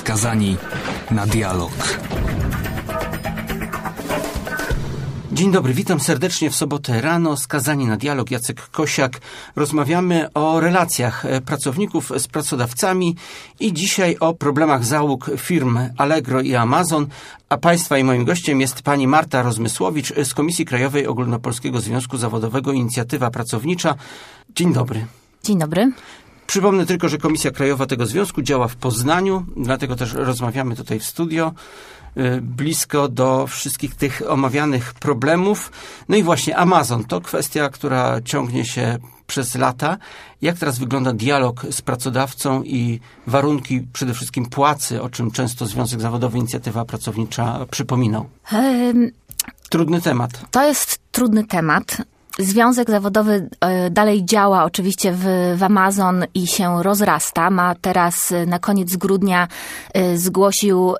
Skazani na dialog. Dzień dobry, witam serdecznie w sobotę rano. Skazani na dialog, Jacek Kosiak. Rozmawiamy o relacjach pracowników z pracodawcami i dzisiaj o problemach załóg firm Allegro i Amazon. A Państwa i moim gościem jest pani Marta Rozmysłowicz z Komisji Krajowej Ogólnopolskiego Związku Zawodowego Inicjatywa Pracownicza. Dzień dobry. Dzień dobry. Przypomnę tylko, że Komisja Krajowa tego związku działa w Poznaniu, dlatego też rozmawiamy tutaj w studio, blisko do wszystkich tych omawianych problemów. No i właśnie Amazon to kwestia, która ciągnie się przez lata. Jak teraz wygląda dialog z pracodawcą i warunki przede wszystkim płacy, o czym często Związek Zawodowy Inicjatywa Pracownicza przypominał? Trudny temat. To jest trudny temat. Związek zawodowy dalej działa oczywiście w Amazon i się rozrasta. Ma teraz na koniec grudnia zgłosił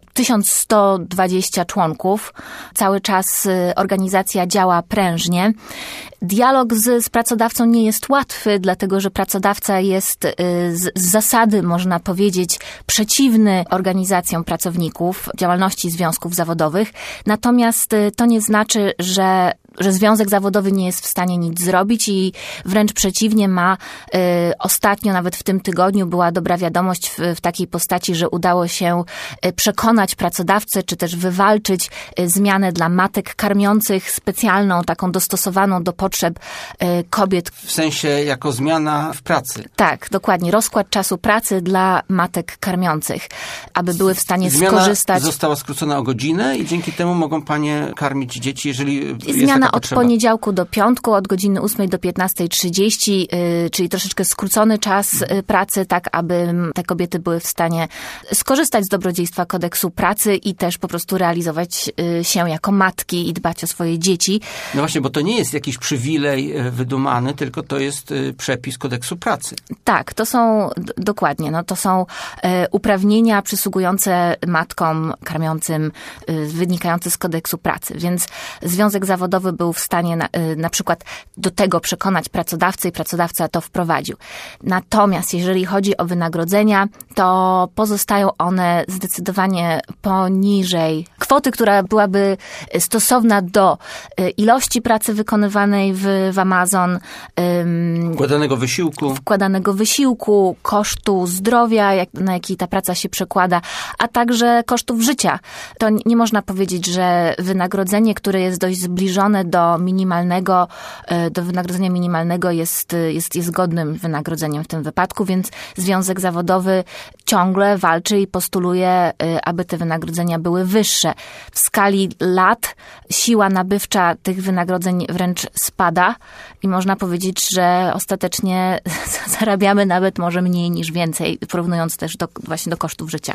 1120 członków. Cały czas organizacja działa prężnie. Dialog z pracodawcą nie jest łatwy, dlatego że pracodawca jest z zasady, można powiedzieć, przeciwny organizacjom pracowników, działalności związków zawodowych. Natomiast to nie znaczy, że związek zawodowy nie jest w stanie nic zrobić i wręcz przeciwnie ostatnio, nawet w tym tygodniu była dobra wiadomość w takiej postaci, że udało się przekonać pracodawcę, czy też wywalczyć zmianę dla matek karmiących specjalną, taką dostosowaną do potrzeb kobiet. W sensie jako zmiana w pracy. Tak, dokładnie. Rozkład czasu pracy dla matek karmiących, aby były w stanie skorzystać. Zmiana została skrócona o godzinę i dzięki temu mogą panie karmić dzieci, jeżeli jest zmiana od poniedziałku do piątku, od godziny 8 do 15:30, czyli troszeczkę skrócony czas pracy, tak aby te kobiety były w stanie skorzystać z dobrodziejstwa kodeksu pracy i też po prostu realizować się jako matki i dbać o swoje dzieci. No właśnie, bo to nie jest jakiś przywilej wydumany, tylko to jest przepis kodeksu pracy. Tak, to są dokładnie, to są uprawnienia przysługujące matkom karmiącym, wynikające z kodeksu pracy, więc Związek Zawodowy był w stanie na przykład do tego przekonać pracodawcę i pracodawca to wprowadził. Natomiast jeżeli chodzi o wynagrodzenia, to pozostają one zdecydowanie poniżej kwoty, która byłaby stosowna do ilości pracy wykonywanej w Amazon, wkładanego wysiłku, kosztu zdrowia, na jaki ta praca się przekłada, a także kosztów życia. To nie można powiedzieć, że wynagrodzenie, które jest dość zbliżone do wynagrodzenia minimalnego jest godnym wynagrodzeniem w tym wypadku, więc Związek Zawodowy ciągle walczy i postuluje, aby te wynagrodzenia były wyższe. W skali lat siła nabywcza tych wynagrodzeń wręcz spada i można powiedzieć, że ostatecznie zarabiamy nawet może mniej niż więcej, porównując też właśnie do kosztów życia.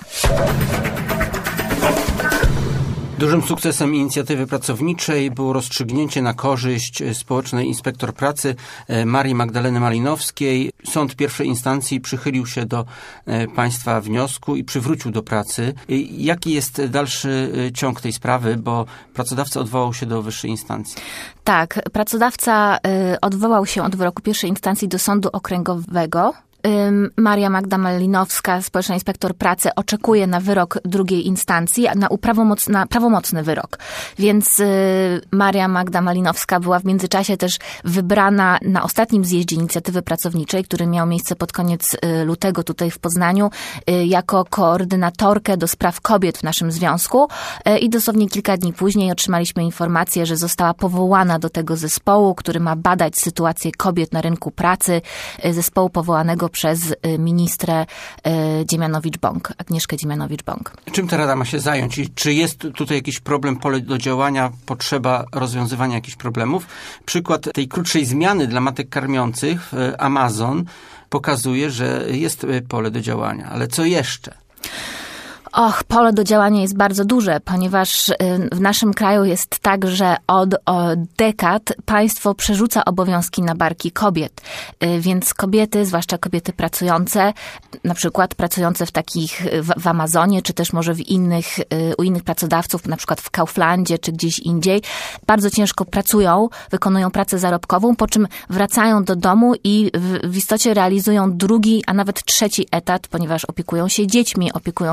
Dużym sukcesem inicjatywy pracowniczej było rozstrzygnięcie na korzyść społecznej inspektor pracy Marii Magdaleny Malinowskiej. Sąd pierwszej instancji przychylił się do państwa wniosku i przywrócił do pracy. Jaki jest dalszy ciąg tej sprawy, bo pracodawca odwołał się do wyższej instancji? Tak, pracodawca odwołał się od wyroku pierwszej instancji do sądu okręgowego. Maria Magda Malinowska, społeczna inspektor pracy, oczekuje na wyrok drugiej instancji, na prawomocny wyrok. Więc Maria Magda Malinowska była w międzyczasie też wybrana na ostatnim zjeździe inicjatywy pracowniczej, który miał miejsce pod koniec lutego tutaj w Poznaniu, jako koordynatorkę do spraw kobiet w naszym związku. I dosłownie kilka dni później otrzymaliśmy informację, że została powołana do tego zespołu, który ma badać sytuację kobiet na rynku pracy, zespołu powołanego przez ministrę Dziemianowicz-Bąk, Agnieszkę Dziemianowicz-Bąk. Czym ta Rada ma się zająć? I czy jest tutaj jakiś problem, pole do działania, potrzeba rozwiązywania jakichś problemów? Przykład tej krótszej zmiany dla matek karmiących Amazon pokazuje, że jest pole do działania. Ale co jeszcze? Pole do działania jest bardzo duże, ponieważ w naszym kraju jest tak, że od dekad państwo przerzuca obowiązki na barki kobiet. Więc kobiety, zwłaszcza kobiety pracujące, na przykład pracujące w Amazonie, czy też może u innych pracodawców, na przykład w Kauflandzie, czy gdzieś indziej, bardzo ciężko pracują, wykonują pracę zarobkową, po czym wracają do domu i w istocie realizują drugi, a nawet trzeci etat, ponieważ opiekują się dziećmi, opiekują się osobami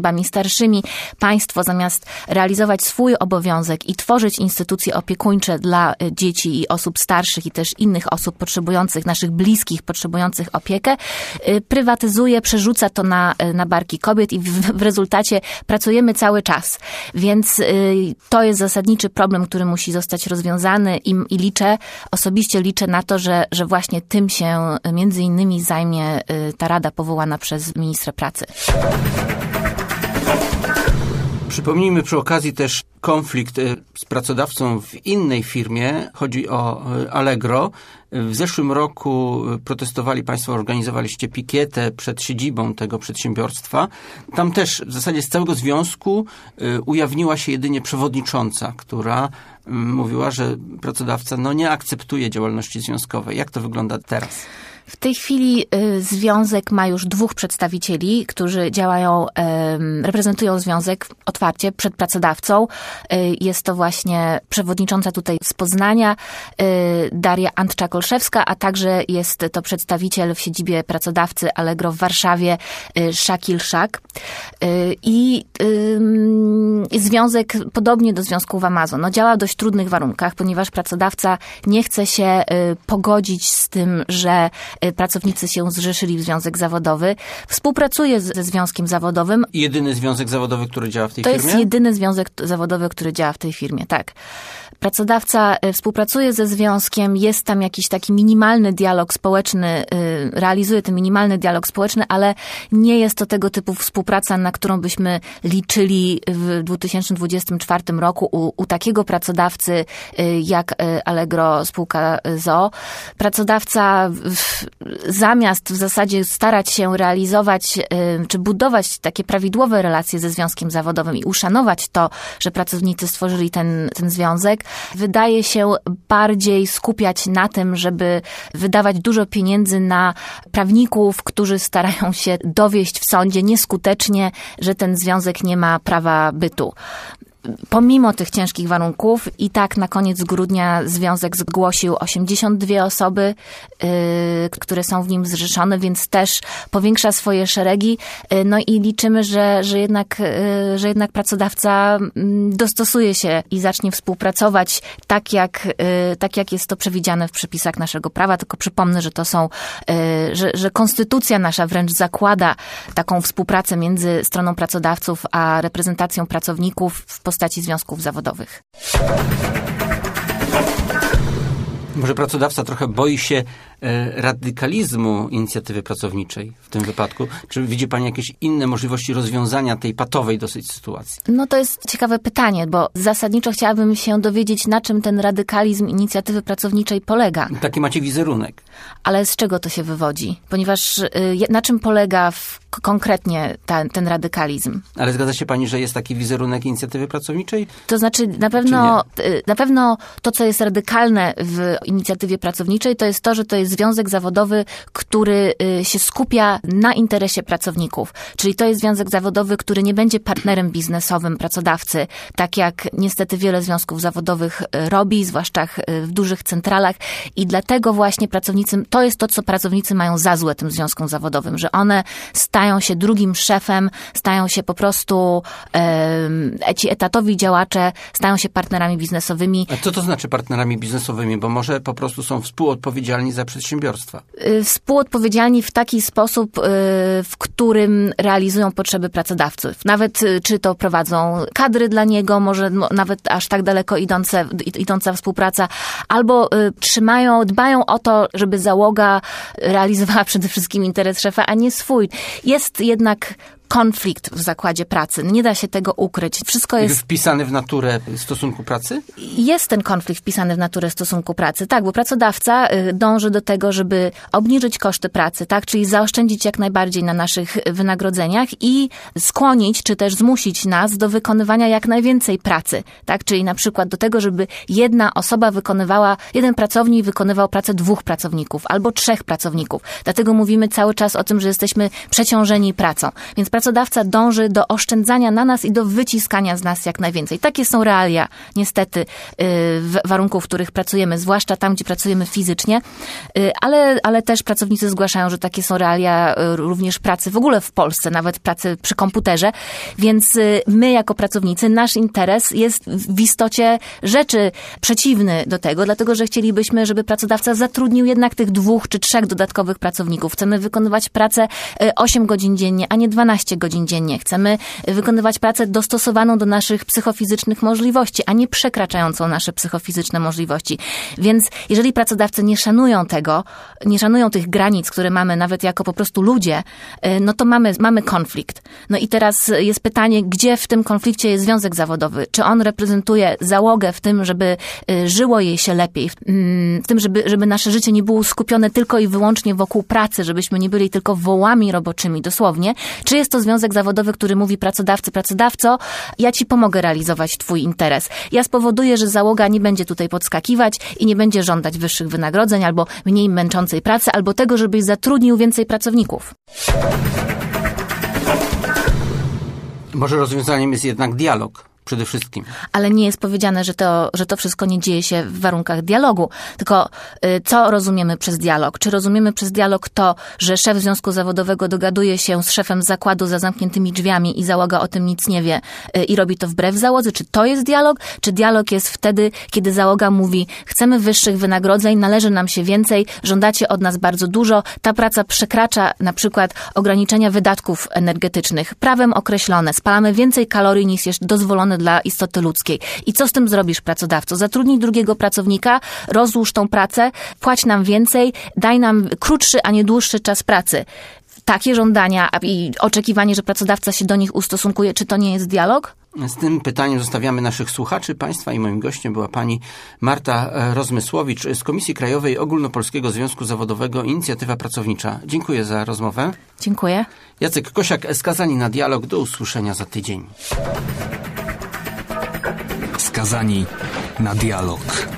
osobami starszymi. Państwo zamiast realizować swój obowiązek i tworzyć instytucje opiekuńcze dla dzieci i osób starszych i też innych osób potrzebujących, naszych bliskich, potrzebujących opiekę, prywatyzuje, przerzuca to na barki kobiet i w rezultacie pracujemy cały czas. Więc to jest zasadniczy problem, który musi zostać rozwiązany i osobiście liczę na to, że właśnie tym się między innymi zajmie ta rada powołana przez ministra pracy. Przypomnijmy przy okazji też konflikt z pracodawcą w innej firmie. Chodzi o Allegro. W zeszłym roku protestowali państwo, organizowaliście pikietę przed siedzibą tego przedsiębiorstwa. Tam też w zasadzie z całego związku ujawniła się jedynie przewodnicząca, która mówiła, że pracodawca nie akceptuje działalności związkowej. Jak to wygląda teraz? W tej chwili związek ma już 2 przedstawicieli, którzy działają, reprezentują związek otwarcie przed pracodawcą. Jest to właśnie przewodnicząca tutaj z Poznania, Daria Antczak-Olszewska, a także jest to przedstawiciel w siedzibie pracodawcy Allegro w Warszawie, Shakil Shak. I związek, podobnie do związku w Amazon, działa w dość trudnych warunkach, ponieważ pracodawca nie chce się pogodzić z tym, że pracownicy się zrzeszyli w związek zawodowy. Współpracuje ze związkiem zawodowym. Jedyny związek zawodowy, który działa w tej firmie? To jest jedyny związek zawodowy, który działa w tej firmie, tak. Pracodawca współpracuje ze związkiem, jest tam jakiś taki minimalny dialog społeczny, realizuje ten minimalny dialog społeczny, ale nie jest to tego typu współpraca, na którą byśmy liczyli w 2024 roku u takiego pracodawcy jak Allegro spółka z.o.o. Pracodawca zamiast w zasadzie starać się realizować czy budować takie prawidłowe relacje ze związkiem zawodowym i uszanować to, że pracownicy stworzyli ten związek, wydaje się bardziej skupiać na tym, żeby wydawać dużo pieniędzy na prawników, którzy starają się dowieść w sądzie nieskutecznie, że ten związek nie ma prawa bytu. Pomimo tych ciężkich warunków i tak na koniec grudnia związek zgłosił 82 osoby, które są w nim zrzeszone, więc też powiększa swoje szeregi. I liczymy, że jednak pracodawca dostosuje się i zacznie współpracować tak jak jest to przewidziane w przepisach naszego prawa. Tylko przypomnę, że to są, że konstytucja nasza wręcz zakłada taką współpracę między stroną pracodawców a reprezentacją pracowników w postaci związków zawodowych. Może pracodawca trochę boi się radykalizmu inicjatywy pracowniczej w tym wypadku? Czy widzi pani jakieś inne możliwości rozwiązania tej patowej dosyć sytuacji? To jest ciekawe pytanie, bo zasadniczo chciałabym się dowiedzieć, na czym ten radykalizm inicjatywy pracowniczej polega. Taki macie wizerunek. Ale z czego to się wywodzi? Ponieważ na czym polega konkretnie ten radykalizm? Ale zgadza się pani, że jest taki wizerunek inicjatywy pracowniczej? To znaczy na pewno to, co jest radykalne w inicjatywie pracowniczej, to jest to, że to jest związek zawodowy, który się skupia na interesie pracowników. Czyli to jest związek zawodowy, który nie będzie partnerem biznesowym pracodawcy, tak jak niestety wiele związków zawodowych robi, zwłaszcza w dużych centralach. I dlatego właśnie to jest to, co pracownicy mają za złe tym związkom zawodowym, że one stają się drugim szefem, stają się po prostu ci etatowi działacze, stają się partnerami biznesowymi. A co to znaczy partnerami biznesowymi? Bo może po prostu są współodpowiedzialni za przedsiębiorstwa. Współodpowiedzialni w taki sposób, w którym realizują potrzeby pracodawców. Nawet czy to prowadzą kadry dla niego, może nawet aż tak daleko idąca współpraca, albo dbają o to, żeby załoga realizowała przede wszystkim interes szefa, a nie swój. Jest jednak konflikt w zakładzie pracy. Nie da się tego ukryć. Wszystko jest wpisany w naturę stosunku pracy? Jest ten konflikt wpisany w naturę stosunku pracy, tak, bo pracodawca dąży do tego, żeby obniżyć koszty pracy, tak, czyli zaoszczędzić jak najbardziej na naszych wynagrodzeniach i skłonić, czy też zmusić nas do wykonywania jak najwięcej pracy, tak, czyli na przykład do tego, żeby jeden pracownik wykonywał pracę 2 pracowników albo 3 pracowników. Dlatego mówimy cały czas o tym, że jesteśmy przeciążeni pracą. Więc pracodawca dąży do oszczędzania na nas i do wyciskania z nas jak najwięcej. Takie są realia, niestety, warunków, w których pracujemy, zwłaszcza tam, gdzie pracujemy fizycznie. ale też pracownicy zgłaszają, że takie są realia również pracy w ogóle w Polsce, nawet pracy przy komputerze, więc my jako pracownicy, nasz interes jest w istocie rzeczy przeciwny do tego, dlatego że chcielibyśmy, żeby pracodawca zatrudnił jednak tych 2 czy 3 dodatkowych pracowników. Chcemy wykonywać pracę 8 godzin dziennie, a nie 12 godzin dziennie. Chcemy wykonywać pracę dostosowaną do naszych psychofizycznych możliwości, a nie przekraczającą nasze psychofizyczne możliwości. Więc jeżeli pracodawcy nie szanują tego, nie szanują tych granic, które mamy nawet jako po prostu ludzie, no to mamy konflikt. No i teraz jest pytanie, gdzie w tym konflikcie jest związek zawodowy? Czy on reprezentuje załogę w tym, żeby żyło jej się lepiej, w tym, żeby nasze życie nie było skupione tylko i wyłącznie wokół pracy, żebyśmy nie byli tylko wołami roboczymi, dosłownie. Czy jest to związek zawodowy, który mówi pracodawco, ja ci pomogę realizować twój interes. Ja spowoduję, że załoga nie będzie tutaj podskakiwać i nie będzie żądać wyższych wynagrodzeń albo mniej męczącej pracy, albo tego, żebyś zatrudnił więcej pracowników. Może rozwiązaniem jest jednak dialog. Przede wszystkim. Ale nie jest powiedziane, że to wszystko nie dzieje się w warunkach dialogu. Tylko co rozumiemy przez dialog? Czy rozumiemy przez dialog to, że szef związku zawodowego dogaduje się z szefem zakładu za zamkniętymi drzwiami i załoga o tym nic nie wie i robi to wbrew załodze? Czy to jest dialog? Czy dialog jest wtedy, kiedy załoga mówi, chcemy wyższych wynagrodzeń, należy nam się więcej, żądacie od nas bardzo dużo, ta praca przekracza na przykład ograniczenia wydatków energetycznych, prawem określone, spalamy więcej kalorii niż jest dozwolone dla istoty ludzkiej. I co z tym zrobisz, pracodawco? Zatrudnij drugiego pracownika, rozłóż tą pracę, płać nam więcej, daj nam krótszy, a nie dłuższy czas pracy. Takie żądania i oczekiwanie, że pracodawca się do nich ustosunkuje, czy to nie jest dialog? Z tym pytaniem zostawiamy naszych słuchaczy, państwa, i moim gościem była pani Marta Rozmysłowicz z Komisji Krajowej Ogólnopolskiego Związku Zawodowego Inicjatywa Pracownicza. Dziękuję za rozmowę. Dziękuję. Jacek Kosiak, Skazani na dialog. Do usłyszenia za tydzień. Skazani na dialog.